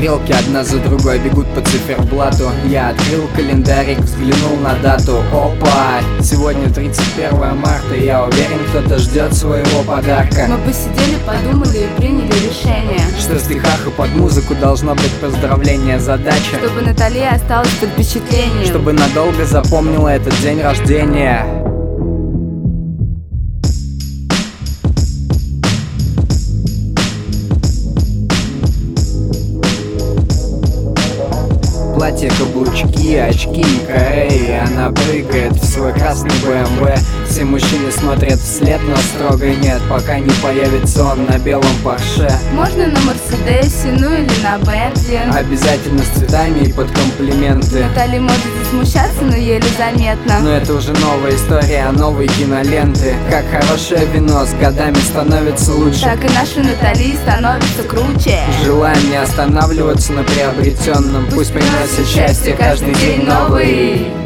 Стрелки одна за другой бегут по циферблату. Я открыл календарик, взглянул на дату. Опа! Сегодня 31 марта. Я уверен, кто-то ждет своего подарка. Мы посидели, подумали и приняли решение, что в стихах и под музыку должно быть поздравление. Задача, чтобы Натали осталась под впечатлением, чтобы надолго запомнила этот день рождения. Платье, каблучки, очки и кореи. Она прыгает в свой красный БМВ. Все мужчины смотрят вслед, но строго нет, пока не появится он на белом Порше. Можно на Мерседесе, ну или на Бентли. Обязательно с цветами и под комплименты. Натали может засмущаться, но еле заметно. Но это уже новая история, новые киноленты. Как хорошее вино с годами становится лучше, так и наша Натали становится круче. Желаем не останавливаться на приобретенном. Пусть приносит счастье каждый день новый.